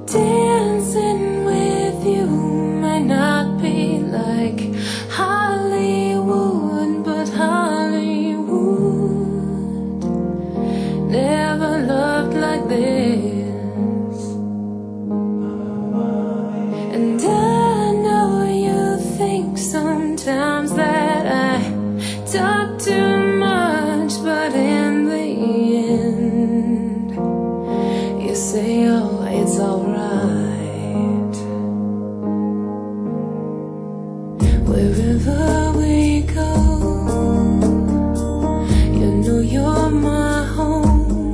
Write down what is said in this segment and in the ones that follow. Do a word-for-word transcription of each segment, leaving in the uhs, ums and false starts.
Dancing with you might not be like Hollywood, but Hollywood never loved like this. And I know you think sometimes that I talk too much, but in the end you say, oh, it's alright. Wherever we go, you know you're my home.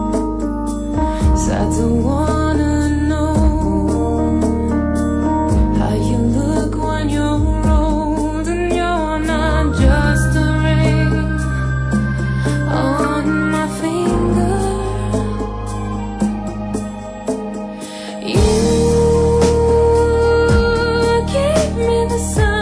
So I don't wanna know how you look when you're old, and you're not just a ring on my finger. You gave me the sun.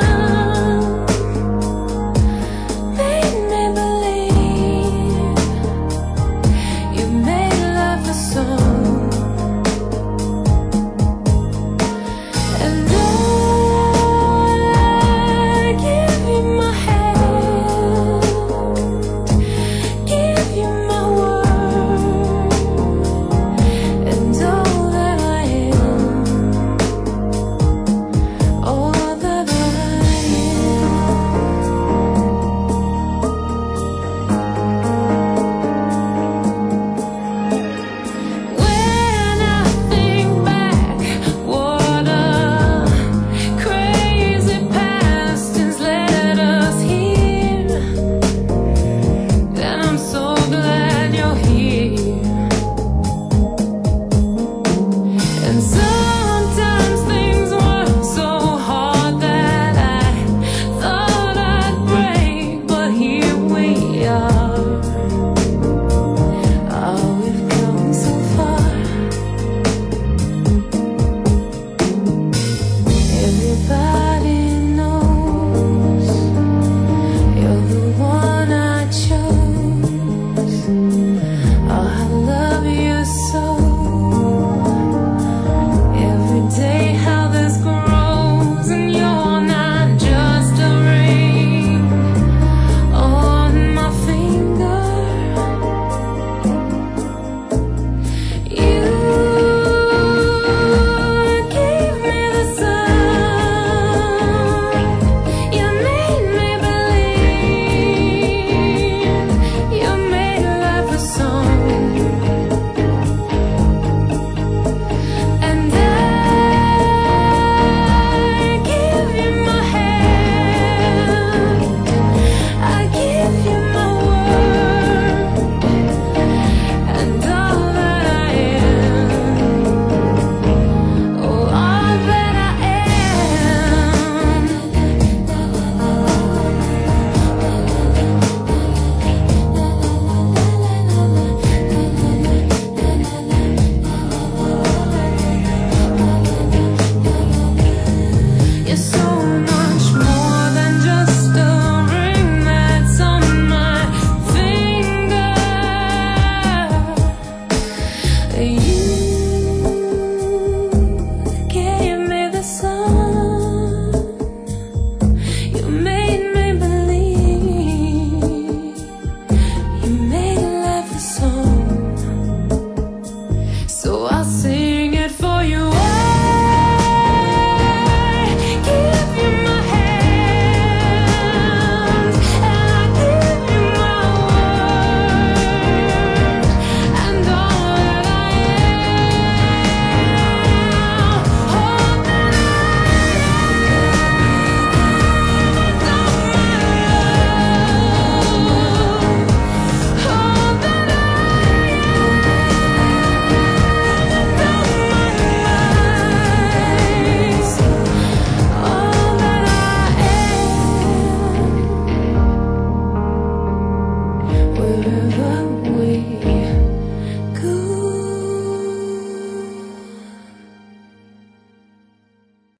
You